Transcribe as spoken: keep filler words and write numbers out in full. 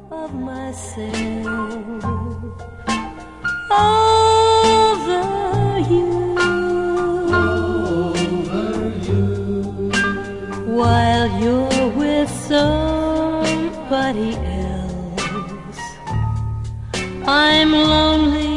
of myself over you, over you. while you're with somebody else. I'm lonely